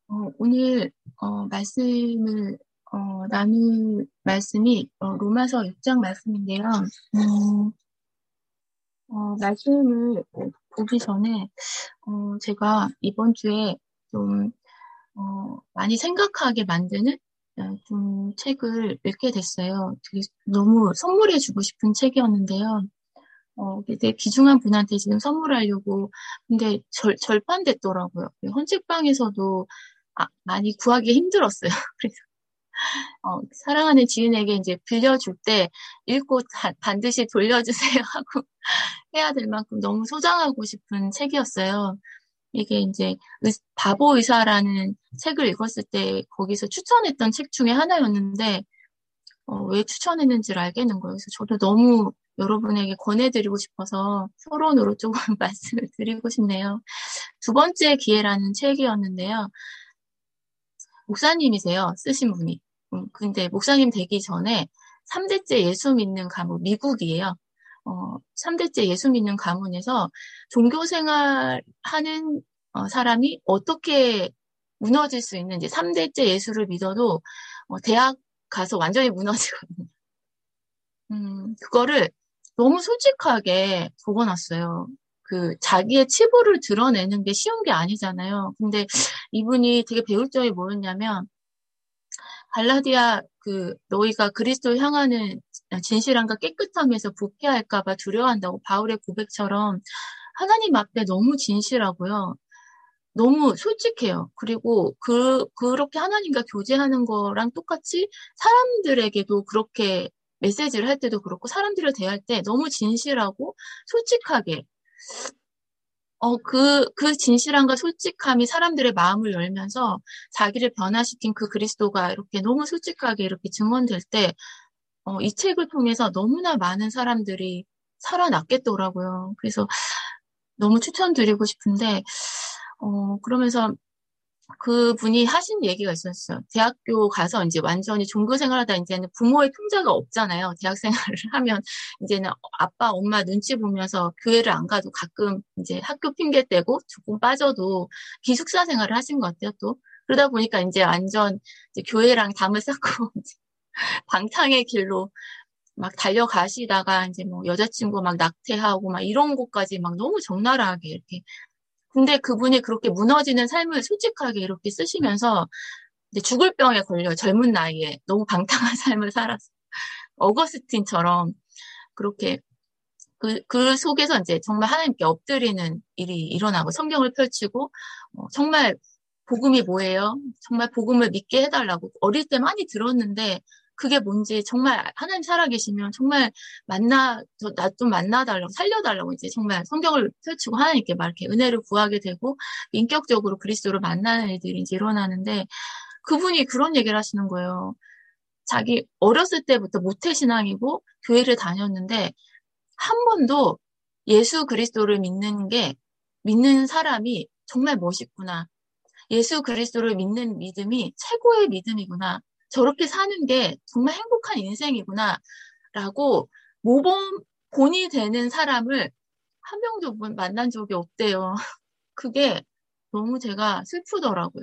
오늘 나눌 말씀이 로마서 6장 말씀인데요. 음, 말씀을 보기 전에 제가 이번 주에 좀 많이 생각하게 만드는 좀 책을 읽게 됐어요. 되게 너무 선물해주고 싶은 책이었는데요. 되게 귀중한 분한테 지금 선물하려고 근데 절판됐더라고요. 헌책방에서도 많이 구하기 힘들었어요. 그래서 사랑하는 지인에게 이제 빌려줄 때 읽고 반드시 돌려주세요 하고 해야 될 만큼 너무 소장하고 싶은 책이었어요. 이게 이제 바보 의사라는 책을 읽었을 때 거기서 추천했던 책 중에 하나였는데 왜 추천했는지를 알겠는 거예요. 그래서 저도 너무 여러분에게 권해드리고 싶어서 서론으로 조금 말씀을 드리고 싶네요. 두 번째 기회라는 책이었는데요. 목사님이세요, 쓰신 분이. 근데 목사님 되기 전에 3대째 예수 믿는 가문, 미국이에요. 3대째 예수 믿는 가문에서 종교 생활하는 사람이 어떻게 무너질 수 있는지, 3대째 예수를 믿어도 대학 가서 완전히 무너지거든요. 그거를 너무 솔직하게 적어놨어요. 자기의 치부를 드러내는 게 쉬운 게 아니잖아요. 근데 이분이 되게 배울 점이 뭐였냐면, 갈라디아 너희가 그리스도 향하는 진실함과 깨끗함에서 부패할까봐 두려워한다고 바울의 고백처럼 하나님 앞에 너무 진실하고요. 너무 솔직해요. 그리고 그렇게 하나님과 교제하는 거랑 똑같이 사람들에게도 그렇게 메시지를 할 때도 그렇고 사람들을 대할 때 너무 진실하고 솔직하게 그 진실함과 솔직함이 사람들의 마음을 열면서 자기를 변화시킨 그 그리스도가 이렇게 너무 솔직하게 이렇게 증언될 때, 이 책을 통해서 너무나 많은 사람들이 살아났겠더라고요. 그래서 너무 추천드리고 싶은데, 그러면서 그분이 하신 얘기가 있었어요. 대학교 가서 이제 완전히 종교 생활하다 이제는 부모의 통제가 없잖아요. 대학 생활을 하면 이제는 아빠, 엄마 눈치 보면서 교회를 안 가도 가끔 이제 학교 핑계 대고 조금 빠져도 기숙사 생활을 하신 것 같아요, 또. 그러다 보니까 이제 완전 이제 교회랑 담을 쌓고 이제 방탕의 길로 막 달려가시다가 이제 뭐 여자친구 막 낙태하고 막 이런 것까지 막 너무 적나라하게 이렇게 근데 그분이 그렇게 무너지는 삶을 솔직하게 이렇게 쓰시면서 이제 죽을 병에 걸려 젊은 나이에 너무 방탕한 삶을 살았어. 어거스틴처럼 그렇게 그 속에서 이제 정말 하나님께 엎드리는 일이 일어나고 성경을 펼치고 정말 복음이 뭐예요? 정말 복음을 믿게 해달라고 어릴 때 많이 들었는데 그게 뭔지 정말 하나님 살아계시면 정말 나 좀 만나달라고 살려달라고 이제 정말 성경을 펼치고 하나님께 막 이렇게 은혜를 구하게 되고 인격적으로 그리스도를 만나는 일들이 이제 일어나는데 그분이 그런 얘기를 하시는 거예요. 자기 어렸을 때부터 모태신앙이고 교회를 다녔는데 한 번도 예수 그리스도를 믿는 사람이 정말 멋있구나. 예수 그리스도를 믿는 믿음이 최고의 믿음이구나. 저렇게 사는 게 정말 행복한 인생이구나. 라고 모범, 본이 되는 사람을 한 명도 만난 적이 없대요. 그게 너무 제가 슬프더라고요.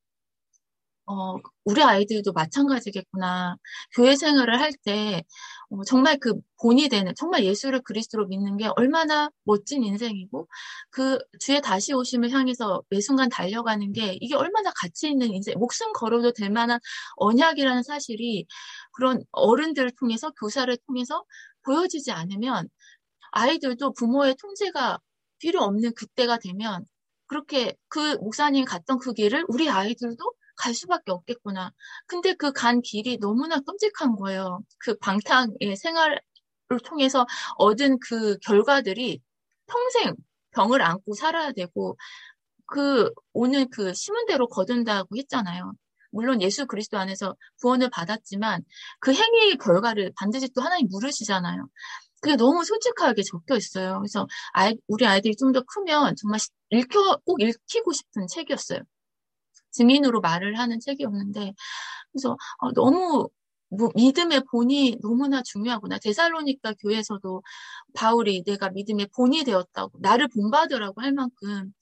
우리 아이들도 마찬가지겠구나. 교회 생활을 할 때, 정말 그 본이 되는, 정말 예수를 그리스도로 믿는 게 얼마나 멋진 인생이고, 그 주의 다시 오심을 향해서 매 순간 달려가는 게 이게 얼마나 가치 있는 인생, 목숨 걸어도 될 만한 언약이라는 사실이 그런 어른들을 통해서, 교사를 통해서 보여지지 않으면 아이들도 부모의 통제가 필요 없는 그때가 되면 그렇게 그 목사님 갔던 그 길을 우리 아이들도 갈 수밖에 없겠구나. 근데 그 간 길이 너무나 끔찍한 거예요. 그 방탕의 생활을 통해서 얻은 그 결과들이 평생 병을 안고 살아야 되고 오늘 심은 대로 거둔다고 했잖아요. 물론 예수 그리스도 안에서 구원을 받았지만 그 행위의 결과를 반드시 또 하나님 물으시잖아요. 그게 너무 솔직하게 적혀 있어요. 그래서 우리 아이들이 좀 더 크면 정말 꼭 읽히고 싶은 책이었어요. 증인으로 말을 하는 책이었는데, 그래서 너무 믿음의 본이 너무나 중요하구나. 데살로니가 교회에서도 바울이 내가 믿음의 본이 되었다고 나를 본받으라고 할 만큼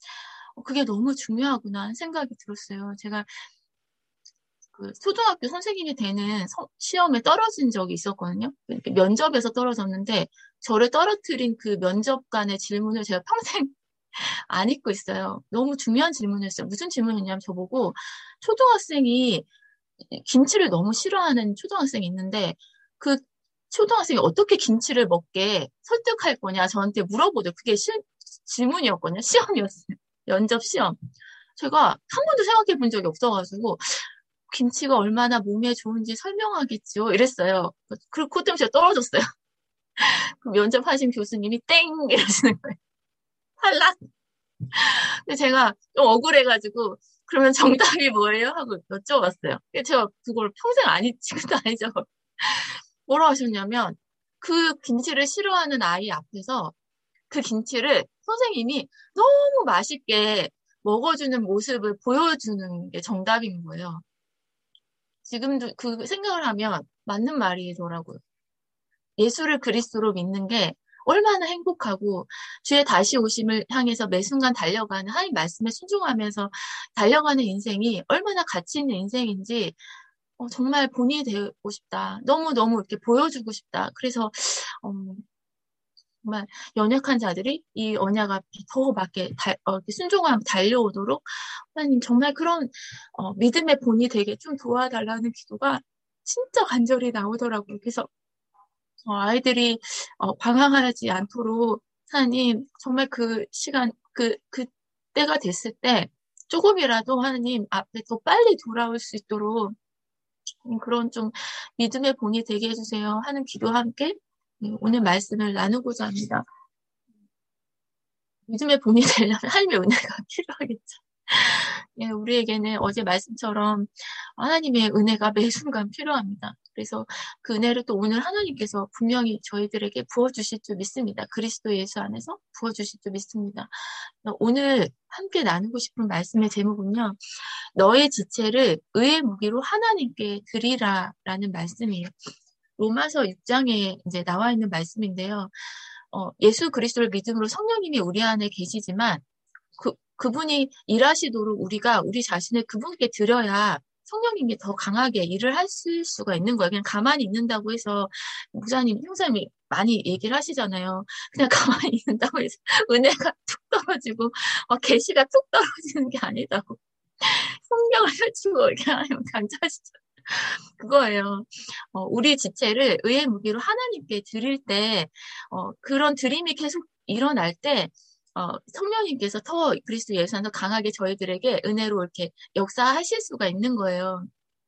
그게 너무 중요하구나 하는 생각이 들었어요. 제가 그 초등학교 선생님이 되는 시험에 떨어진 적이 있었거든요. 면접에서 떨어졌는데 저를 떨어뜨린 그 면접관의 질문을 제가 평생 안 잊고 있어요. 너무 중요한 질문이었어요. 무슨 질문이냐면 저보고 초등학생이 김치를 너무 싫어하는 초등학생이 있는데 그 초등학생이 어떻게 김치를 먹게 설득할 거냐 저한테 물어보죠. 그게 질문이었거든요. 시험이었어요. 면접 시험. 제가 한 번도 생각해 본 적이 없어가지고 김치가 얼마나 몸에 좋은지 설명하겠죠. 이랬어요. 그것 때문에 제가 떨어졌어요. 그 면접하신 교수님이 땡! 이러시는 거예요. 탈락! 근데 제가 좀 억울해가지고 그러면 정답이 뭐예요? 하고 여쭤봤어요. 제가 그걸 평생 안 잊지도 아니죠. 뭐라고 하셨냐면 그 김치를 싫어하는 아이 앞에서 그 김치를 선생님이 너무 맛있게 먹어주는 모습을 보여주는 게 정답인 거예요. 지금도 그 생각을 하면 맞는 말이더라고요. 예수를 그리스도로 믿는 게 얼마나 행복하고 주의 다시 오심을 향해서 매 순간 달려가는 하나님 말씀에 순종하면서 달려가는 인생이 얼마나 가치 있는 인생인지 정말 본인이 되고 싶다. 너무너무 이렇게 보여주고 싶다. 그래서 정말 연약한 자들이 이 언약 앞에 더 맞게 이렇게 순종하며 달려오도록 하나님 정말 그런 믿음의 본이 되게 좀 도와달라는 기도가 진짜 간절히 나오더라고요. 그래서 아이들이 방황하지 않도록 하나님 정말 그 시간 그 때가 됐을 때 조금이라도 하나님 앞에 더 빨리 돌아올 수 있도록 그런 좀 믿음의 본이 되게 해주세요 하는 기도와 함께 오늘 말씀을 나누고자 합니다. 믿음의 본이 되려면 하나님의 은혜가 필요하겠죠. 예, 우리에게는 어제 말씀처럼 하나님의 은혜가 매 순간 필요합니다. 그래서 그 은혜를 또 오늘 하나님께서 분명히 저희들에게 부어주실 줄 믿습니다. 그리스도 예수 안에서 부어주실 줄 믿습니다. 오늘 함께 나누고 싶은 말씀의 제목은요. 너의 지체를 의의 무기로 하나님께 드리라라는 말씀이에요. 로마서 6장에 이제 나와 있는 말씀인데요. 예수 그리스도를 믿음으로 성령님이 우리 안에 계시지만 그분이 일하시도록 우리가 우리 자신을 그분께 드려야 성령님이 더 강하게 일을 하실 수가 있는 거예요. 그냥 가만히 있는다고 해서 목사님, 형사님이 많이 얘기를 하시잖아요. 그냥 가만히 있는다고 해서 은혜가 툭 떨어지고 계시가 툭 떨어지는 게 아니다고. 성경을 펼치고 이렇게 하나님 강조하시죠. 그거예요. 우리 지체를 의의 무기로 하나님께 드릴 때 그런 드림이 계속 일어날 때 성령님께서 더 그리스도 예수 안에서 강하게 저희들에게 은혜로 이렇게 역사하실 수가 있는 거예요.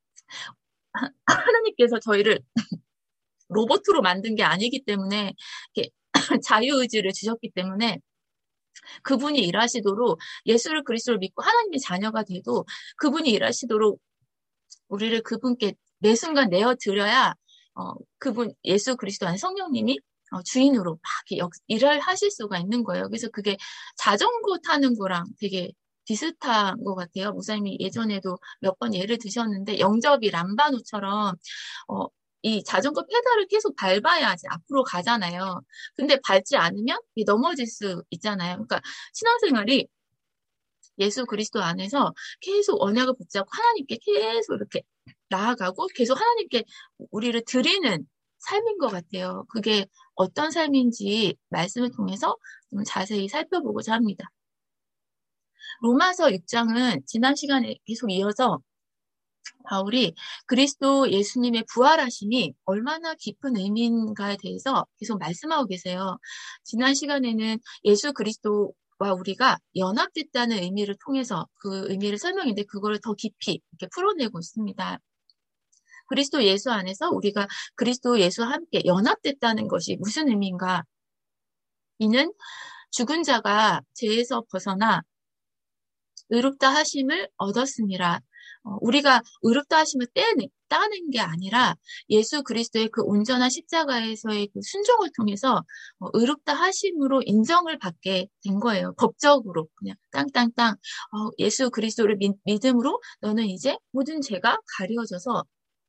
하나님께서 저희를 로봇으로 만든 게 아니기 때문에 이렇게 자유의지를 주셨기 때문에 그분이 일하시도록 예수를 그리스도를 믿고 하나님의 자녀가 돼도 그분이 일하시도록 우리를 그분께 매 순간 내어드려야 그분 예수 그리스도 안에 성령님이 주인으로 막 일을 하실 수가 있는 거예요. 그래서 그게 자전거 타는 거랑 되게 비슷한 것 같아요. 목사님이 예전에도 몇 번 예를 드셨는데 영접이 람바노처럼 이 자전거 페달을 계속 밟아야지 앞으로 가잖아요. 근데 밟지 않으면 넘어질 수 있잖아요. 그러니까 신앙생활이 예수 그리스도 안에서 계속 언약을 붙잡고 하나님께 계속 이렇게 나아가고 계속 하나님께 우리를 드리는 삶인 것 같아요. 그게 어떤 삶인지 말씀을 통해서 좀 자세히 살펴보고자 합니다. 로마서 6장은 지난 시간에 계속 이어서 바울이 그리스도 예수님의 부활하심이 얼마나 깊은 의미인가에 대해서 계속 말씀하고 계세요. 지난 시간에는 예수 그리스도와 우리가 연합됐다는 의미를 통해서 그 의미를 설명했는데 그걸 더 깊이 이렇게 풀어내고 있습니다. 그리스도 예수 안에서 우리가 그리스도 예수와 함께 연합됐다는 것이 무슨 의미인가? 이는 죽은 자가 죄에서 벗어나 의롭다 하심을 얻었습니다. 우리가 의롭다 하심을 따는 게 아니라 예수 그리스도의 그 온전한 십자가에서의 그 순종을 통해서 의롭다 하심으로 인정을 받게 된 거예요. 법적으로 그냥 땅땅땅 예수 그리스도를 믿음으로 너는 이제 모든 죄가 가려져서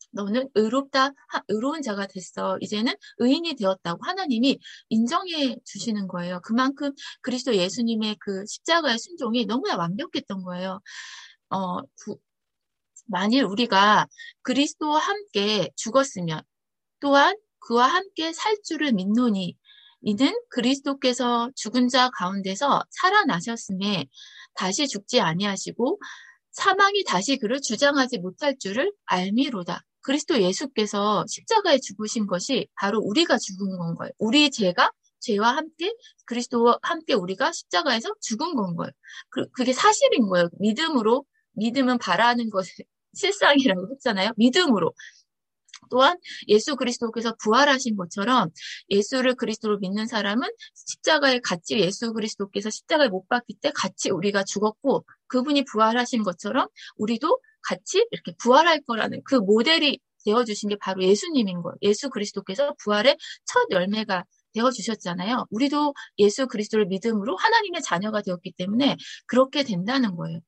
너는 의로운 자가 됐어. 이제는 의인이 되었다고 하나님이 인정해 주시는 거예요. 그만큼 그리스도 예수님의 그 십자가의 순종이 너무나 완벽했던 거예요. 어, 만일 우리가 그리스도와 함께 죽었으면 또한 그와 함께 살 줄을 믿노니 이는 그리스도께서 죽은 자 가운데서 살아나셨음에 다시 죽지 아니하시고 사망이 다시 그를 주장하지 못할 줄을 알미로다. 그리스도 예수께서 십자가에 죽으신 것이 바로 우리가 죽은 건 거예요. 우리 죄와 함께 그리스도와 함께 우리가 십자가에서 죽은 건 거예요. 그게 사실인 거예요. 믿음은 바라는 것의 실상이라고 했잖아요. 믿음으로. 또한 예수 그리스도께서 부활하신 것처럼 예수를 그리스도로 믿는 사람은 십자가에 같이 예수 그리스도께서 십자가에 못 박힐 때 같이 우리가 죽었고 그분이 부활하신 것처럼 우리도 같이 이렇게 부활할 거라는 그 모델이 되어주신 게 바로 예수님인 거예요. 예수 그리스도께서 부활의 첫 열매가 되어주셨잖아요. 우리도 예수 그리스도를 믿음으로 하나님의 자녀가 되었기 때문에 그렇게 된다는 거예요.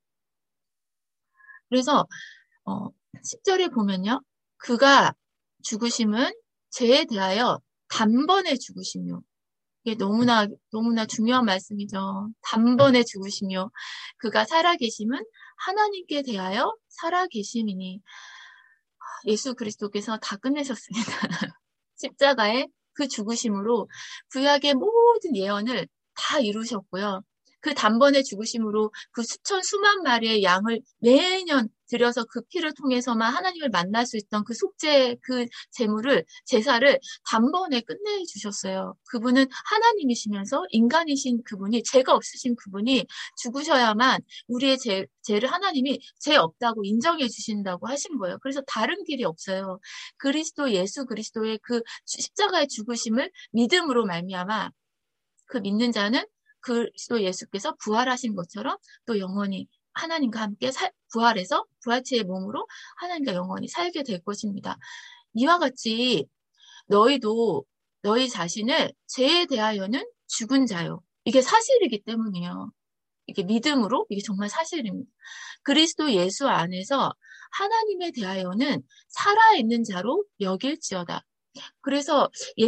그래서 10절에 보면요. 그가 죽으심은 죄에 대하여 단번에 죽으시며 이게 너무나 중요한 말씀이죠. 단번에 죽으시며 그가 살아계심은 하나님께 대하여 살아계심이니 예수 그리스도께서 다 끝내셨습니다. 십자가의 그 죽으심으로 구약의 모든 예언을 다 이루셨고요. 그 단번에 죽으심으로 그 수만 마리의 양을 매년 들여서 그 피를 통해서만 하나님을 만날 수 있던 그 속죄, 그 제사를 단번에 끝내주셨어요. 그분은 하나님이시면서 인간이신 그분이, 죄가 없으신 그분이 죽으셔야만 우리의 죄를 하나님이 죄 없다고 인정해 주신다고 하신 거예요. 그래서 다른 길이 없어요. 예수 그리스도의 그 십자가의 죽으심을 믿음으로 말미암아 그 믿는 자는 그리스도 예수께서 부활하신 것처럼 또 영원히 하나님과 함께 부활해서 부활체의 몸으로 하나님과 영원히 살게 될 것입니다. 이와 같이 너희도 너희 자신을 죄에 대하여는 죽은 자요. 이게 사실이기 때문이에요. 이게 믿음으로 이게 정말 사실입니다. 그리스도 예수 안에서 하나님에 대하여는 살아있는 자로 여길지어다. 그래서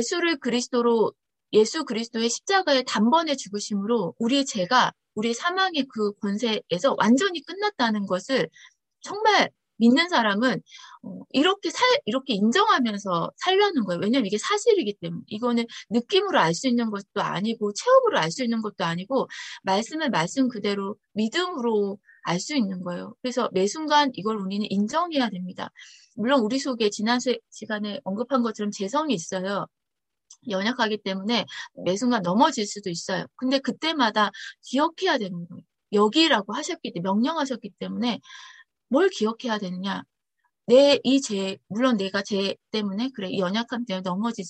예수 그리스도의 십자가의 단번에 죽으심으로 우리 사망의 그 권세에서 완전히 끝났다는 것을 정말 믿는 사람은 이렇게 인정하면서 살려는 거예요. 왜냐하면 이게 사실이기 때문에. 이거는 느낌으로 알 수 있는 것도 아니고 체험으로 알 수 있는 것도 아니고 말씀을 말씀 그대로 믿음으로 알 수 있는 거예요. 그래서 매 순간 이걸 우리는 인정해야 됩니다. 물론 우리 속에 지난 시간에 언급한 것처럼 재성이 있어요. 연약하기 때문에 매 순간 넘어질 수도 있어요. 근데 그때마다 기억해야 되는 거예요. 여기라고 명령하셨기 때문에 뭘 기억해야 되느냐. 물론 내가 죄 때문에, 그래, 이 연약함 때문에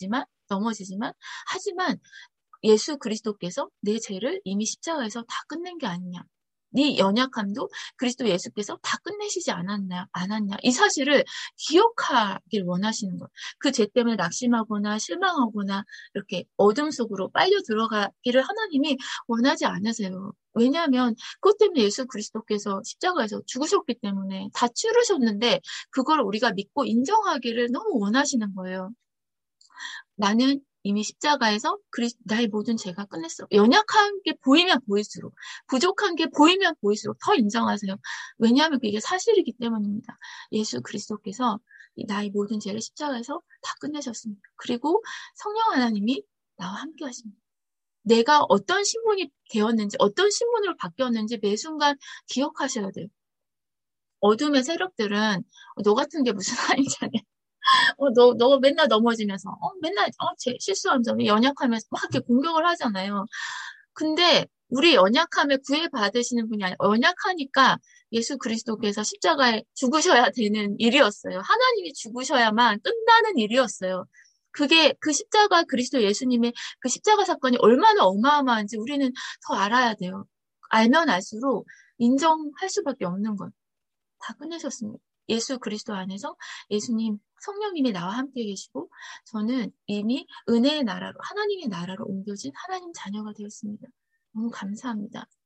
하지만 예수 그리스도께서 내 죄를 이미 십자가에서 다 끝낸 게 아니냐. 네 연약함도 그리스도 예수께서 다 끝내시지 않았냐. 이 사실을 기억하길 원하시는 거예요. 그 죄 때문에 낙심하거나 실망하거나 이렇게 어둠 속으로 빨려 들어가기를 하나님이 원하지 않으세요. 왜냐하면 그것 때문에 예수 그리스도께서 십자가에서 죽으셨기 때문에 다 치르셨는데 그걸 우리가 믿고 인정하기를 너무 원하시는 거예요. 나는 이미 십자가에서 나의 모든 죄가 끝냈어. 연약한 게 보이면 보일수록, 부족한 게 보이면 보일수록 더 인정하세요. 왜냐하면 그게 사실이기 때문입니다. 예수 그리스도께서 나의 모든 죄를 십자가에서 다 끝내셨습니다. 그리고 성령 하나님이 나와 함께 하십니다. 내가 어떤 신분이 되었는지, 어떤 신분으로 바뀌었는지 매 순간 기억하셔야 돼요. 어둠의 세력들은 너 같은 게 무슨 아니잖아요. 너 맨날 넘어지면서, 실수하면서, 연약하면서 막 이렇게 공격을 하잖아요. 근데 우리 연약함에 구애받으시는 분이 아니라 연약하니까 예수 그리스도께서 십자가에 죽으셔야 되는 일이었어요. 하나님이 죽으셔야만 끝나는 일이었어요. 그게 그 십자가 그리스도 예수님의 그 십자가 사건이 얼마나 어마어마한지 우리는 더 알아야 돼요. 알면 알수록 인정할 수밖에 없는 거예요. 다 끝내셨습니다. 예수 그리스도 안에서 성령님이 나와 함께 계시고 저는 이미 은혜의 나라로 하나님의 나라로 옮겨진 하나님 자녀가 되었습니다. 너무 감사합니다.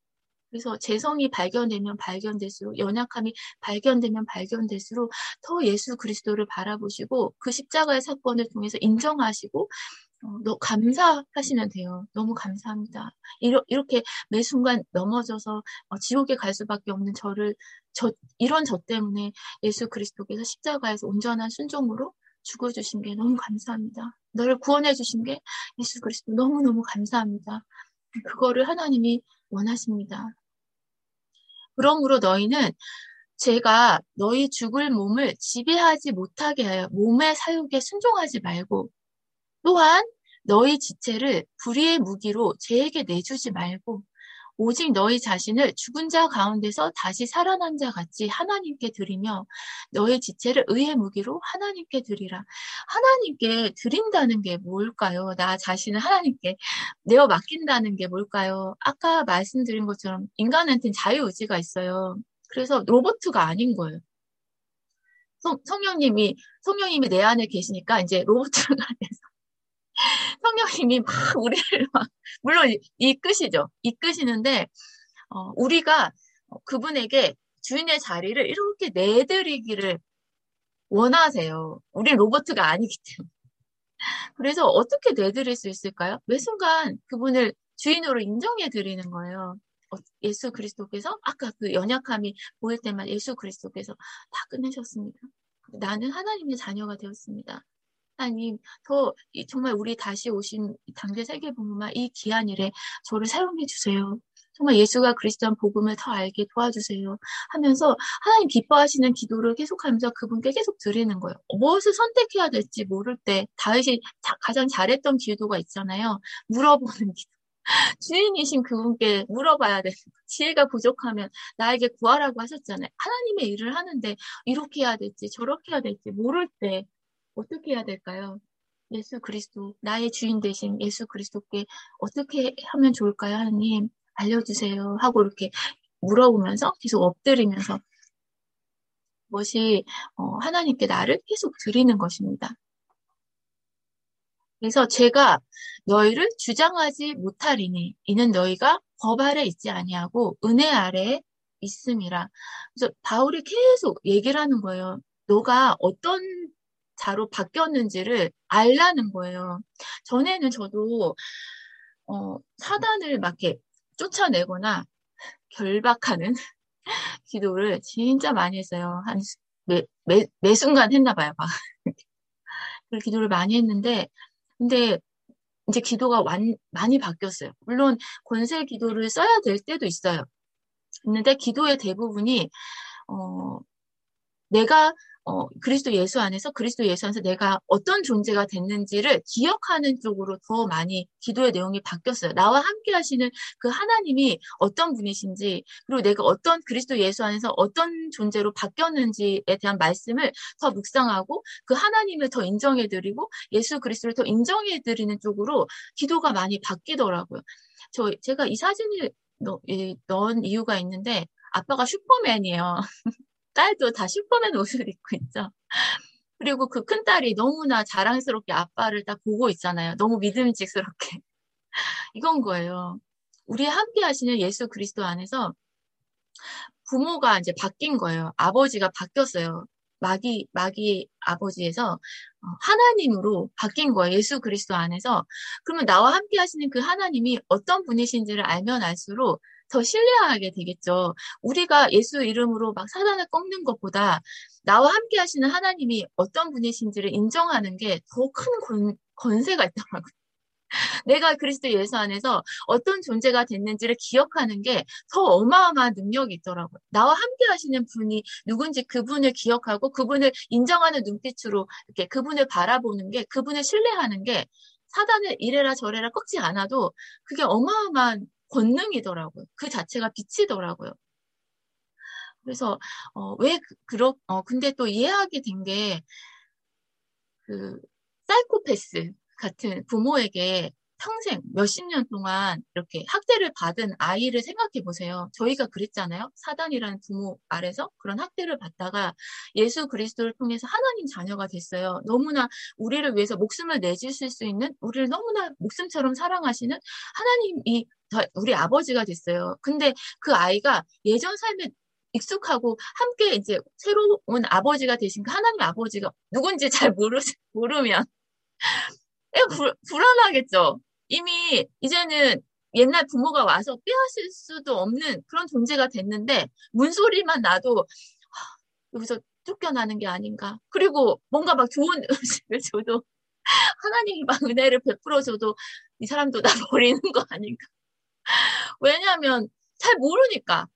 그래서 재성이 발견되면 발견될수록, 연약함이 발견되면 발견될수록 더 예수 그리스도를 바라보시고 그 십자가의 사건을 통해서 인정하시고 감사하시면 돼요. 너무 감사합니다. 이렇게 매 순간 넘어져서 지옥에 갈 수밖에 없는 이런 저 때문에 예수 그리스도께서 십자가에서 온전한 순종으로 죽어주신 게 너무 감사합니다. 너를 구원해 주신 게 예수 그리스도 너무너무 감사합니다. 그거를 하나님이 원하십니다. 그러므로 너희는 제가 너희 죽을 몸을 지배하지 못하게 하여 몸의 사육에 순종하지 말고 또한 너희 지체를 불의의 무기로 죄에게 내주지 말고 오직 너희 자신을 죽은 자 가운데서 다시 살아난 자 같이 하나님께 드리며 너희 지체를 의의 무기로 하나님께 드리라. 하나님께 드린다는 게 뭘까요? 나 자신을 하나님께 내어 맡긴다는 게 뭘까요? 아까 말씀드린 것처럼 인간한테는 자유의지가 있어요. 그래서 로봇가 아닌 거예요. 성령님이 내 안에 계시니까 이제 로봇가 돼서 성령님이 막 우리를 막 물론 이끄시죠. 이끄시는데 우리가 그분에게 주인의 자리를 이렇게 내드리기를 원하세요. 우리 로봇가 아니기 때문에. 그래서 어떻게 내드릴 수 있을까요? 매 순간 그분을 주인으로 인정해 드리는 거예요. 예수 그리스도께서 아까 그 연약함이 보일 때만 예수 그리스도께서 다 끝내셨습니다. 나는 하나님의 자녀가 되었습니다. 하나님, 정말 우리 다시 오신 당대 세계복음화 이 귀한 일에 저를 사용해 주세요. 정말 예수가 그리스도한 복음을 더 알게 도와주세요. 하면서 하나님 기뻐하시는 기도를 계속하면서 그분께 계속 드리는 거예요. 무엇을 선택해야 될지 모를 때 다윗이 가장 잘했던 기도가 있잖아요. 물어보는 기도. 주인이신 그분께 물어봐야 되는 거. 지혜가 부족하면 나에게 구하라고 하셨잖아요. 하나님의 일을 하는데 이렇게 해야 될지 저렇게 해야 될지 모를 때 어떻게 해야 될까요? 예수 그리스도, 나의 주인 되신 예수 그리스도께 어떻게 하면 좋을까요? 하나님, 알려주세요. 하고 이렇게 물어보면서 계속 엎드리면서 하나님께 나를 계속 드리는 것입니다. 그래서 제가 너희를 주장하지 못하리니 이는 너희가 법 아래 있지 아니하고 은혜 아래 있음이라. 그래서 바울이 계속 얘기를 하는 거예요. 너가 어떤 자로 바뀌었는지를 알라는 거예요. 전에는 저도 사단을 막 이렇게 쫓아내거나 결박하는 기도를 진짜 많이 했어요. 매 순간 했나 봐요. 막. 그 기도를 많이 했는데 근데 이제 기도가 많이 바뀌었어요. 물론 권세 기도를 써야 될 때도 있어요. 있는데 기도의 대부분이 내가 그리스도 예수 안에서 내가 어떤 존재가 됐는지를 기억하는 쪽으로 더 많이 기도의 내용이 바뀌었어요. 나와 함께 하시는 그 하나님이 어떤 분이신지 그리고 내가 어떤 그리스도 예수 안에서 어떤 존재로 바뀌었는지에 대한 말씀을 더 묵상하고 그 하나님을 더 인정해드리고 예수 그리스도를 더 인정해드리는 쪽으로 기도가 많이 바뀌더라고요. 제가 이 사진을 넣은 이유가 있는데 아빠가 슈퍼맨이에요. 딸도 다 슈퍼맨 옷을 입고 있죠. 그리고 그 큰딸이 너무나 자랑스럽게 아빠를 딱 보고 있잖아요. 너무 믿음직스럽게. 이건 거예요. 우리 함께 하시는 예수 그리스도 안에서 부모가 이제 바뀐 거예요. 아버지가 바뀌었어요. 마귀 아버지에서 하나님으로 바뀐 거예요. 예수 그리스도 안에서. 그러면 나와 함께 하시는 그 하나님이 어떤 분이신지를 알면 알수록 더 신뢰하게 되겠죠. 우리가 예수 이름으로 막 사단을 꺾는 것보다 나와 함께 하시는 하나님이 어떤 분이신지를 인정하는 게 더 큰 권세가 있더라고요. 내가 그리스도 예수 안에서 어떤 존재가 됐는지를 기억하는 게 더 어마어마한 능력이 있더라고요. 나와 함께 하시는 분이 누군지 그분을 기억하고 그분을 인정하는 눈빛으로 이렇게 그분을 바라보는 게 그분을 신뢰하는 게 사단을 이래라 저래라 꺾지 않아도 그게 어마어마한 권능이더라고요. 그 자체가 빛이더라고요. 그래서 근데 또 이해하게 된 게 그 사이코패스 같은 부모에게 평생 몇십 년 동안 이렇게 학대를 받은 아이를 생각해 보세요. 저희가 그랬잖아요. 사단이라는 부모 아래서 그런 학대를 받다가 예수 그리스도를 통해서 하나님 자녀가 됐어요. 너무나 우리를 위해서 목숨을 내주실 수 있는, 우리를 너무나 목숨처럼 사랑하시는 하나님이 우리 아버지가 됐어요. 근데 그 아이가 예전 삶에 익숙하고 함께 이제 새로운 아버지가 되신 그 하나님 아버지가 누군지 잘 모르면 불안하겠죠. 이미 이제는 옛날 부모가 와서 빼앗을 수도 없는 그런 존재가 됐는데 문소리만 나도 여기서 쫓겨나는 게 아닌가. 그리고 뭔가 막 좋은 음식을 줘도 하나님이 막 은혜를 베풀어줘도 이 사람도 나 버리는 거 아닌가. 왜냐하면 잘 모르니까.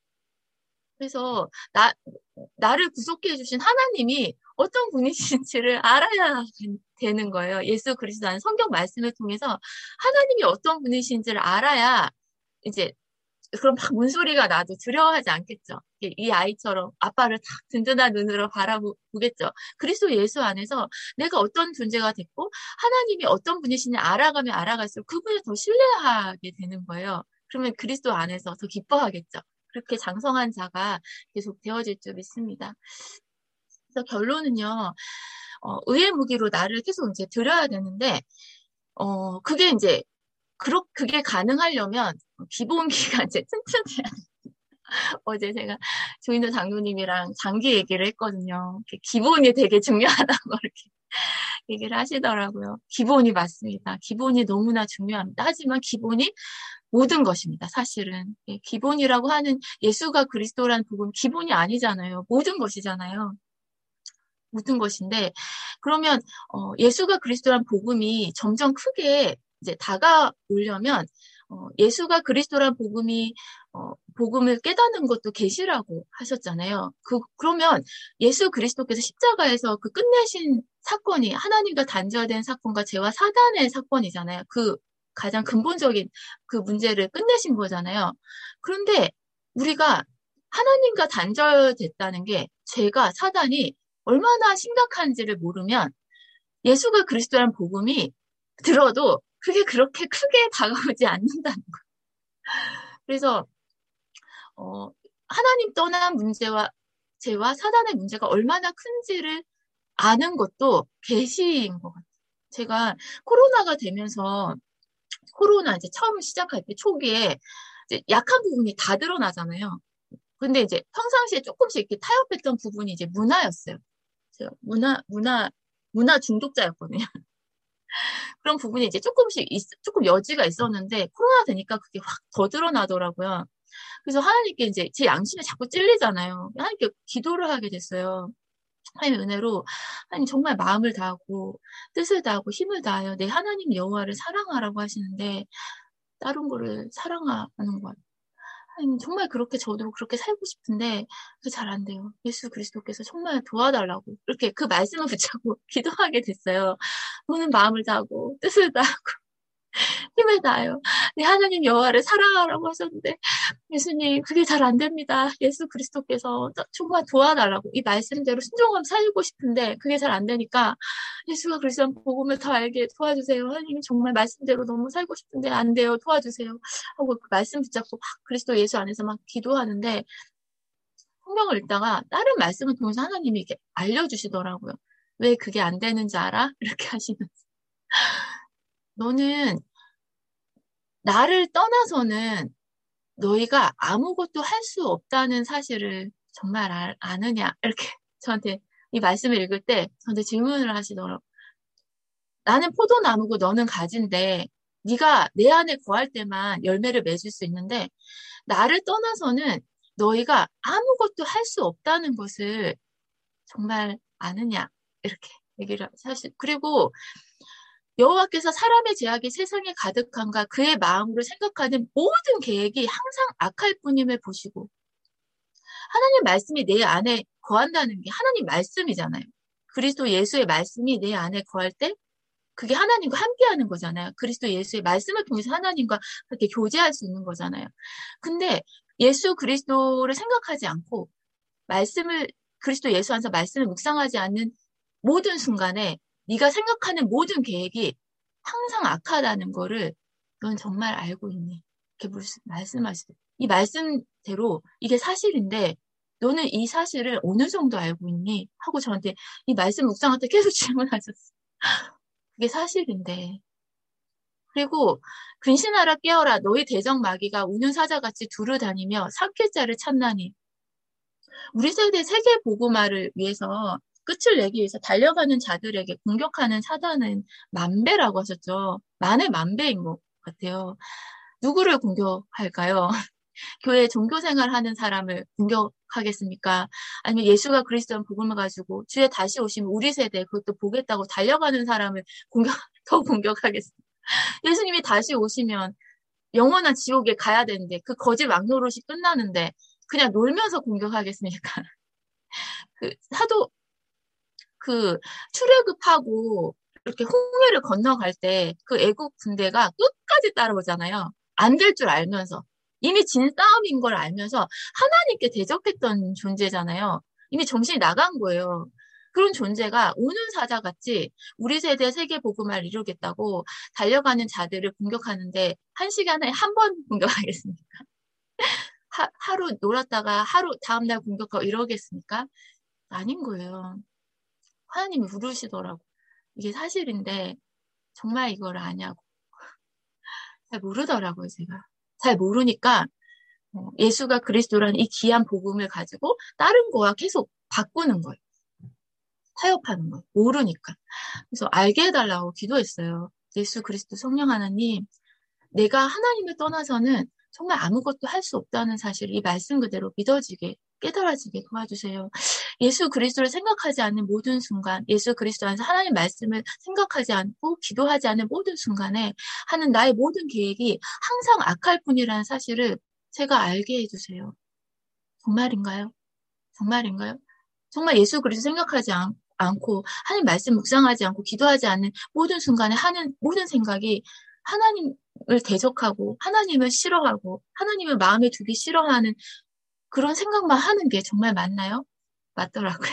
그래서 나를 구속해 주신 하나님이 어떤 분이신지를 알아야 되는 거예요. 예수 그리스도라는 성경 말씀을 통해서 하나님이 어떤 분이신지를 알아야 이제 그럼 막 문소리가 나도 두려워하지 않겠죠. 이 아이처럼 아빠를 딱 든든한 눈으로 바라보겠죠. 그리스도 예수 안에서 내가 어떤 존재가 됐고 하나님이 어떤 분이신지 알아가면 알아갈수록 그분을 더 신뢰하게 되는 거예요. 그러면 그리스도 안에서 더 기뻐하겠죠. 그렇게 장성한 자가 계속 되어질 줄 믿습니다. 그래서 결론은요, 의의 무기로 나를 계속 이제 들여야 되는데, 그게 이제, 그게 가능하려면 기본기가 이제 튼튼해야 돼요. 어제 제가 조인도 장로님이랑 장기 얘기를 했거든요. 기본이 되게 중요하다고 이렇게 얘기를 하시더라고요. 기본이 맞습니다. 기본이 너무나 중요합니다. 하지만 기본이 모든 것입니다. 사실은. 기본이라고 하는 예수가 그리스도라는 복음 기본이 아니잖아요. 모든 것이잖아요. 모든 것인데 그러면 예수가 그리스도란 복음이 점점 크게 이제 다가오려면 예수가 그리스도란 복음을 깨닫는 것도 계시라고 하셨잖아요. 그러면 예수 그리스도께서 십자가에서 그 끝내신 사건이 하나님과 단절된 사건과 죄와 사단의 사건이잖아요. 그 가장 근본적인 그 문제를 끝내신 거잖아요. 그런데 우리가 하나님과 단절됐다는 게 죄가 사단이 얼마나 심각한지를 모르면 예수가 그리스도란 복음이 들어도 그게 그렇게 크게 다가오지 않는다는 거예요. 그래서 하나님 떠난 문제와 죄와 사단의 문제가 얼마나 큰지를 아는 것도 계시인 것 같아요. 제가 코로나가 되면서 코로나 이제 처음 시작할 때 초기에 이제 약한 부분이 다 드러나잖아요. 근데 이제 평상시에 조금씩 이렇게 타협했던 부분이 이제 문화였어요. 제가 문화 중독자였거든요. 그런 부분이 이제 조금 여지가 있었는데, 코로나 되니까 그게 확 더 드러나더라고요. 그래서 하나님께 이제 제 양심에 자꾸 찔리잖아요. 하나님께 기도를 하게 됐어요. 하나님의 은혜로, 하나님 정말 마음을 다하고, 뜻을 다하고, 힘을 다하여 내 하나님 여호와를 사랑하라고 하시는데, 다른 거를 사랑하는 것 하나님 정말 저도 그렇게 살고 싶은데 그게 잘 안 돼요. 예수 그리스도께서 정말 도와달라고 이렇게 그 말씀을 붙잡고 기도하게 됐어요. 너는 마음을 다하고 뜻을 다하고 힘을 다하여 네 하나님 여호와를 사랑하라고 하셨는데 예수님 그게 잘 안 됩니다. 예수 그리스도께서 정말 도와달라고 이 말씀대로 순종하며 살고 싶은데 그게 잘 안 되니까 예수가 그리스도 복음을 더 알게 도와주세요. 하나님 정말 말씀대로 너무 살고 싶은데 안 돼요. 도와주세요. 하고 그 말씀 붙잡고 막 그리스도 예수 안에서 막 기도하는데 성경을 읽다가 다른 말씀을 통해서 하나님이 이렇게 알려주시더라고요. 왜 그게 안 되는지 알아? 이렇게 하시면서 너는 나를 떠나서는 너희가 아무것도 할 수 없다는 사실을 정말 아느냐? 이렇게 저한테 이 말씀을 읽을 때 저한테 질문을 하시더라고요. 나는 포도나무고 너는 가지인데 네가 내 안에 거할 때만 열매를 맺을 수 있는데 나를 떠나서는 너희가 아무것도 할 수 없다는 것을 정말 아느냐? 이렇게 얘기를 사실 그리고 여호와께서 사람의 죄악이 세상에 가득한가 그의 마음으로 생각하는 모든 계획이 항상 악할 뿐임을 보시고 하나님 말씀이 내 안에 거한다는 게 하나님 말씀이잖아요. 그리스도 예수의 말씀이 내 안에 거할 때 그게 하나님과 함께하는 거잖아요. 그리스도 예수의 말씀을 통해서 하나님과 그렇게 교제할 수 있는 거잖아요. 근데 예수 그리스도를 생각하지 않고 그리스도 예수 안에서 말씀을 묵상하지 않는 모든 순간에 네가 생각하는 모든 계획이 항상 악하다는 거를 넌 정말 알고 있니? 이렇게 말씀하시더라고요. 이 말씀대로 이게 사실인데 너는 이 사실을 어느 정도 알고 있니? 하고 저한테 이 말씀 묵상할 때 계속 질문하셨어요. 그게 사실인데. 그리고 근신하라 깨어라 너희 대적 마귀가 우는 사자같이 두루 다니며 삭힐자를 찾나니. 우리 세대 세계 복음화를 위해서 끝을 내기 위해서 달려가는 자들에게 공격하는 사단은 만배라고 하셨죠. 만의 만배인 것 같아요. 누구를 공격할까요? 교회 종교생활 하는 사람을 공격하겠습니까? 아니면 예수가 그리스도인 복음을 가지고 주에 다시 오시면 우리 세대 그것도 보겠다고 달려가는 사람을 더 공격하겠습니까? 예수님이 다시 오시면 영원한 지옥에 가야 되는데 그 거짓 왕노릇이 끝나는데 그냥 놀면서 공격하겠습니까? 하도 출애굽하고 이렇게 홍해를 건너갈 때 그 애국 군대가 끝까지 따라오잖아요. 안 될 줄 알면서. 이미 진 싸움인 걸 알면서 하나님께 대적했던 존재잖아요. 이미 정신이 나간 거예요. 그런 존재가 오는 사자같이 우리 세대 세계 복음화를 이루겠다고 달려가는 자들을 공격하는데 한 시간에 한 번 공격하겠습니까? 하루 놀았다가 하루 다음날 공격하고 이러겠습니까? 아닌 거예요. 하나님이 부르시더라고. 이게 사실인데 정말 이걸 아냐고. 잘 모르더라고요, 제가. 잘 모르니까 예수가 그리스도라는 이 귀한 복음을 가지고 다른 거와 계속 바꾸는 거예요. 타협하는 거예요. 모르니까. 그래서 알게 해달라고 기도했어요. 예수 그리스도 성령 하나님, 내가 하나님을 떠나서는 정말 아무것도 할 수 없다는 사실을 이 말씀 그대로 믿어지게, 깨달아지게 도와주세요. 예수 그리스도를 생각하지 않는 모든 순간, 예수 그리스도 안에서 하나님 말씀을 생각하지 않고 기도하지 않는 모든 순간에 하는 나의 모든 계획이 항상 악할 뿐이라는 사실을 제가 알게 해주세요. 정말인가요? 정말인가요? 정말 예수 그리스도 생각하지 않고 하나님 말씀 묵상하지 않고 기도하지 않는 모든 순간에 하는 모든 생각이 하나님을 대적하고 하나님을 싫어하고 하나님을 마음에 두기 싫어하는 그런 생각만 하는 게 정말 맞나요? 맞더라고요.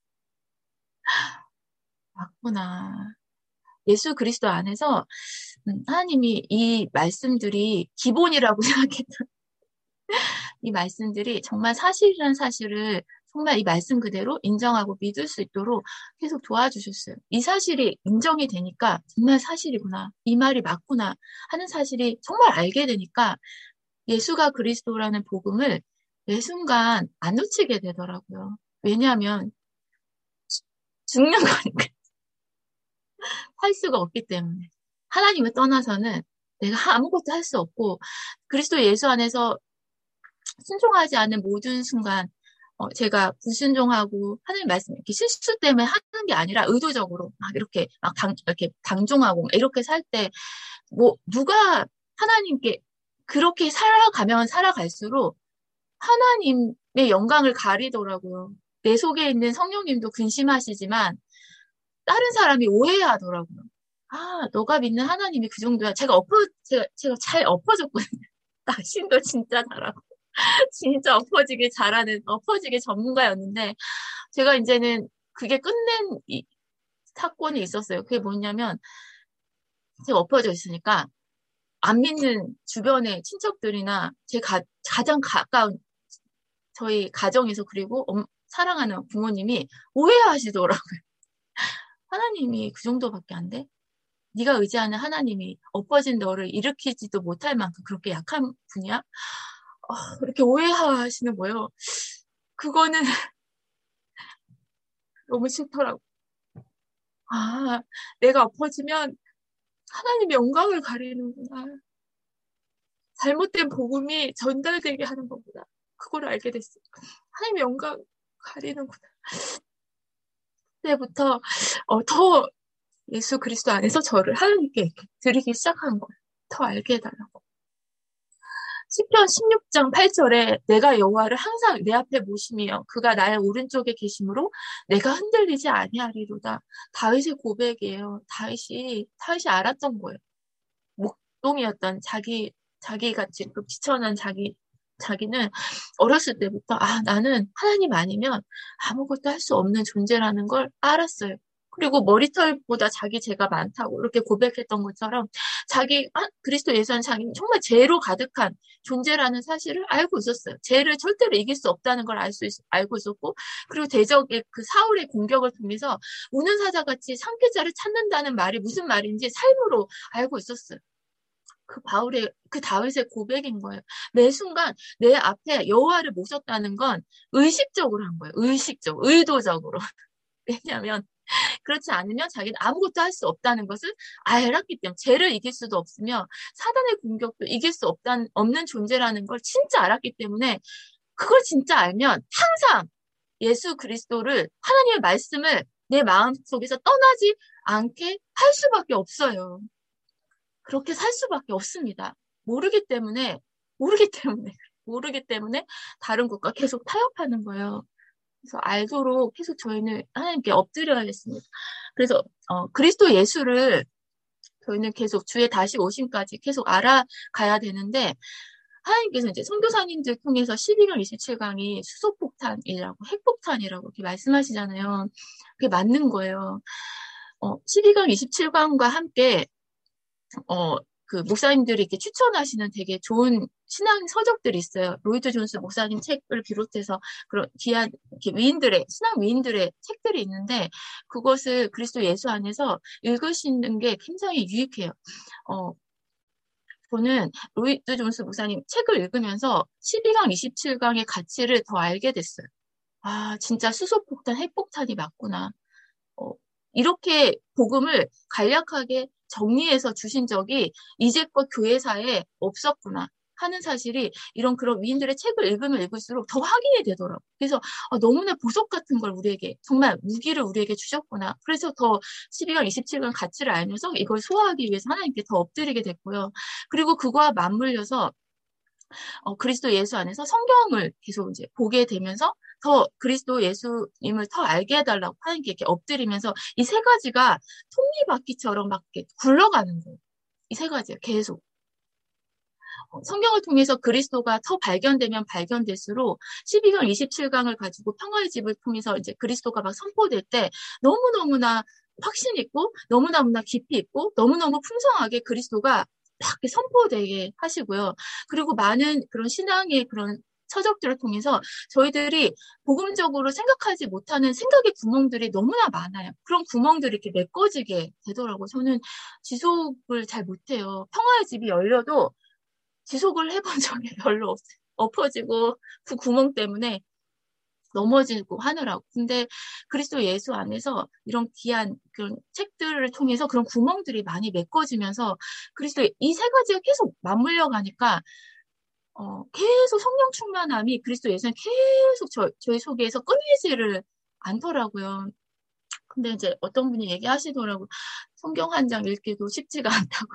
맞구나. 예수 그리스도 안에서 하나님이 이 말씀들이 기본이라고 생각했던 이 말씀들이 정말 사실이라는 사실을 정말 이 말씀 그대로 인정하고 믿을 수 있도록 계속 도와주셨어요. 이 사실이 인정이 되니까 정말 사실이구나. 이 말이 맞구나 하는 사실이 정말 알게 되니까 예수가 그리스도라는 복음을 매 순간 안 놓치게 되더라고요. 왜냐하면 죽는 거니까. 할 수가 없기 때문에. 하나님을 떠나서는 내가 아무것도 할 수 없고 그리스도 예수 안에서 순종하지 않는 모든 순간 제가 불순종하고 하나님 말씀 이렇게 실수 때문에 하는 게 아니라 의도적으로 막 이렇게 이렇게 방종하고 이렇게 살 때 뭐 누가 하나님께 그렇게 살아가면 살아갈수록 하나님의 영광을 가리더라고요. 내 속에 있는 성령님도 근심하시지만 다른 사람이 오해하더라고요. 아, 너가 믿는 하나님이 그 정도야. 제가 잘 엎어졌거든요. 당신도 진짜 잘하고. 진짜 엎어지게 전문가였는데, 제가 이제는 그게 끝낸 사건이 있었어요. 그게 뭐냐면, 제가 엎어져 있으니까, 안 믿는 주변의 친척들이나 가장 가까운 저희 가정에서 그리고 사랑하는 부모님이 오해하시더라고요. 하나님이 그 정도밖에 안 돼? 네가 의지하는 하나님이 엎어진 너를 일으키지도 못할 만큼 그렇게 약한 분이야? 이렇게 오해하시는 거예요. 그거는 너무 싫더라고. 아, 내가 엎어지면 하나님의 영광을 가리는구나. 잘못된 복음이 전달되게 하는 거구나. 그걸 알게 됐어. 하나님의 영광 가리는구나. 그때부터 더 예수 그리스도 안에서 저를 하나님께 드리기 시작한 거예요. 더 알게 해달라고. 시편 16장 8절에 내가 여호와를 항상 내 앞에 모심이여 그가 나의 오른쪽에 계심으로 내가 흔들리지 아니하리로다. 다윗의 고백이에요. 다윗이 알았던 거예요. 목동이었던 자기가 지금 지천한 자기는 어렸을 때부터 나는 하나님 아니면 아무것도 할 수 없는 존재라는 걸 알았어요. 그리고 머리털보다 자기 죄가 많다고 이렇게 고백했던 것처럼 자기 그리스도 예수 안에 자기는 정말 죄로 가득한 존재라는 사실을 알고 있었어요. 죄를 절대로 이길 수 없다는 걸 알고 있었고, 그리고 대적의 그 사울의 공격을 통해서 우는 사자같이 산기자를 찾는다는 말이 무슨 말인지 삶으로 알고 있었어요. 그 다윗의 고백인 거예요. 매 순간 내 앞에 여호와를 모셨다는 건 의식적으로 한 거예요. 의도적으로. 왜냐하면 그렇지 않으면 자기는 아무것도 할 수 없다는 것을 알았기 때문에, 죄를 이길 수도 없으며 사단의 공격도 이길 수 없는 존재라는 걸 진짜 알았기 때문에, 그걸 진짜 알면 항상 예수 그리스도를, 하나님의 말씀을 내 마음속에서 떠나지 않게 할 수밖에 없어요. 그렇게 살 수밖에 없습니다. 모르기 때문에 모르기 때문에 다른 것과 계속 타협하는 거예요. 그래서 알도록 계속 저희는 하나님께 엎드려야겠습니다. 그래서 그리스도 예수를 저희는 계속 주의 다시 오심까지 계속 알아가야 되는데, 하나님께서 이제 선교사님들 통해서 12강 27강이 수소폭탄이라고, 핵폭탄이라고 이렇게 말씀하시잖아요. 그게 맞는 거예요. 12강 27강과 함께 그 목사님들이 이렇게 추천하시는 되게 좋은 신앙 서적들이 있어요. 로이드 존스 목사님 책을 비롯해서 그런 귀한 이렇게 신앙 위인들의 책들이 있는데, 그것을 그리스도 예수 안에서 읽으시는 게 굉장히 유익해요. 저는 로이드 존스 목사님 책을 읽으면서 12강, 27강의 가치를 더 알게 됐어요. 아, 진짜 수소폭탄, 핵폭탄이 맞구나. 이렇게 복음을 간략하게 정리해서 주신 적이 이제껏 교회사에 없었구나 하는 사실이, 이런 그런 위인들의 책을 읽으면 읽을수록 더 확인이 되더라고요. 그래서 너무나 보석 같은 걸 우리에게, 정말 무기를 우리에게 주셨구나. 그래서 더 12강, 27강 가치를 알면서 이걸 소화하기 위해서 하나님께 더 엎드리게 됐고요. 그리고 그거와 맞물려서 그리스도 예수 안에서 성경을 계속 이제 보게 되면서 더 그리스도 예수님을 더 알게 해달라고 하나님께 이렇게 엎드리면서 이 세 가지가 톱니바퀴처럼 막 이렇게 굴러가는 거예요. 이 세 가지가 계속. 성경을 통해서 그리스도가 더 발견되면 발견될수록 12강, 27강을 가지고 평화의 집을 통해서 이제 그리스도가 막 선포될 때 너무너무나 확신 있고, 너무너무나 깊이 있고, 너무너무 풍성하게 그리스도가 막 선포되게 하시고요. 그리고 많은 그런 신앙의 그런 서적들을 통해서 저희들이 복음적으로 생각하지 못하는 생각의 구멍들이 너무나 많아요. 그런 구멍들이 이렇게 메꿔지게 되더라고요. 저는 지속을 잘 못해요. 평화의 집이 열려도 지속을 해본 적이 별로 없어요. 엎어지고 그 구멍 때문에 넘어지고 하느라고. 근데 그리스도 예수 안에서 이런 귀한 그런 책들을 통해서 그런 구멍들이 많이 메꿔지면서 그리스도 이 세 가지가 계속 맞물려 가니까 계속 성령 충만함이 그리스도 예수는 계속 저희 속에서 끊이지를 않더라고요. 근데 이제 어떤 분이 얘기하시더라고요. 성경 한 장 읽기도 쉽지가 않다고.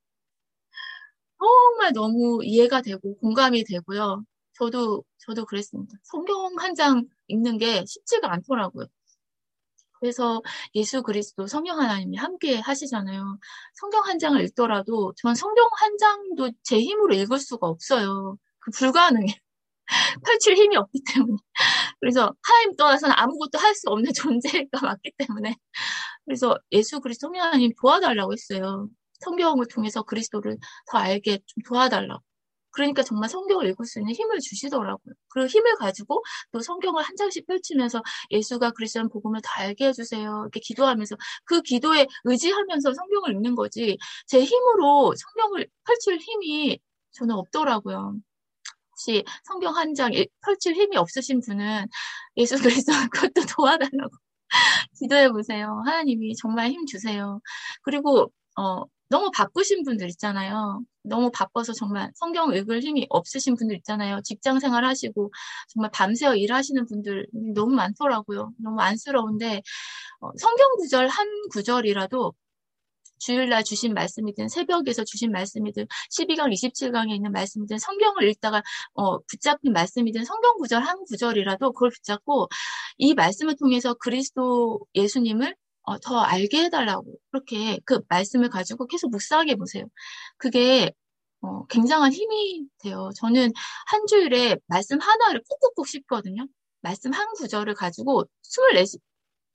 정말 너무 이해가 되고 공감이 되고요. 저도 그랬습니다. 성경 한 장 읽는 게 쉽지가 않더라고요. 그래서 예수 그리스도 성령 하나님이 함께 하시잖아요. 성경 한 장을 읽더라도 전 성경 한 장도 제 힘으로 읽을 수가 없어요. 그 불가능해요. 펼칠 힘이 없기 때문에. 그래서 하나님 떠나서는 아무것도 할 수 없는 존재가 맞기 때문에. 그래서 예수 그리스도 성령 하나님 도와달라고 했어요. 성경을 통해서 그리스도를 더 알게 좀 도와달라고. 그러니까 정말 성경을 읽을 수 있는 힘을 주시더라고요. 그 힘을 가지고 또 성경을 한 장씩 펼치면서 예수가 그리스도는 복음을 더 알게 해주세요. 이렇게 기도하면서 그 기도에 의지하면서 성경을 읽는 거지, 제 힘으로 성경을 펼칠 힘이 저는 없더라고요. 혹시 성경 한 장 펼칠 힘이 없으신 분은 예수 그리스도 그것도 도와달라고 기도해 보세요. 하나님이 정말 힘 주세요. 그리고 너무 바쁘신 분들 있잖아요. 너무 바빠서 정말 성경 읽을 힘이 없으신 분들 있잖아요. 직장 생활 하시고 정말 밤새워 일하시는 분들 너무 많더라고요. 너무 안쓰러운데 성경 구절 한 구절이라도 주일날 주신 말씀이든 새벽에서 주신 말씀이든 12강, 27강에 있는 말씀이든 성경을 읽다가 붙잡힌 말씀이든 성경 구절 한 구절이라도 그걸 붙잡고 이 말씀을 통해서 그리스도 예수님을 더 알게 해달라고 그렇게 그 말씀을 가지고 계속 묵상해 보세요. 그게 굉장한 힘이 돼요. 저는 한 주일에 말씀 하나를 꾹꾹꾹 씹거든요. 말씀 한 구절을 가지고 24시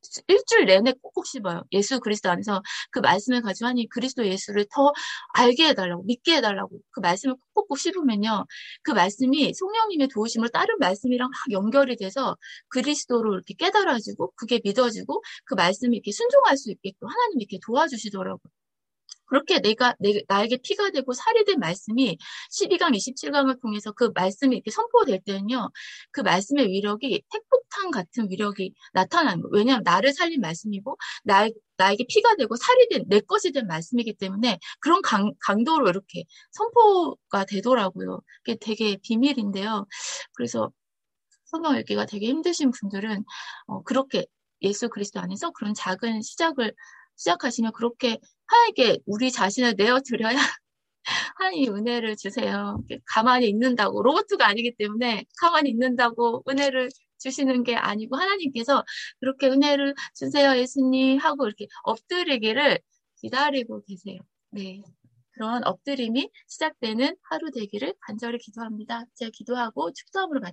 일주일 내내 꼭꼭 씹어요. 예수 그리스도 안에서 그 말씀을 가지고 하니 그리스도 예수를 더 알게 해달라고, 믿게 해달라고 그 말씀을 꼭꼭 씹으면요. 그 말씀이 성령님의 도우심으로 다른 말씀이랑 막 연결이 돼서 그리스도로 이렇게 깨달아지고 그게 믿어지고 그 말씀이 이렇게 순종할 수 있게끔 하나님 이렇게 도와주시더라고요. 그렇게 나에게 피가 되고 살이 된 말씀이 12강, 27강을 통해서 그 말씀이 이렇게 선포될 때는요, 그 말씀의 위력이 핵폭탄 같은 위력이 나타나는 거예요. 왜냐하면 나를 살린 말씀이고, 나에게 피가 되고 살이 된, 내 것이 된 말씀이기 때문에 그런 강도로 이렇게 선포가 되더라고요. 그게 되게 비밀인데요. 그래서 성경 읽기가 되게 힘드신 분들은, 그렇게 예수 그리스도 안에서 그런 작은 시작하시면 그렇게 하나님께 우리 자신을 내어드려야 하나님이 은혜를 주세요. 가만히 있는다고 로봇가 아니기 때문에 가만히 있는다고 은혜를 주시는 게 아니고 하나님께서 그렇게 은혜를 주세요 예수님 하고 이렇게 엎드리기를 기다리고 계세요. 네. 그런 엎드림이 시작되는 하루 되기를 간절히 기도합니다. 제가 기도하고 축도함으로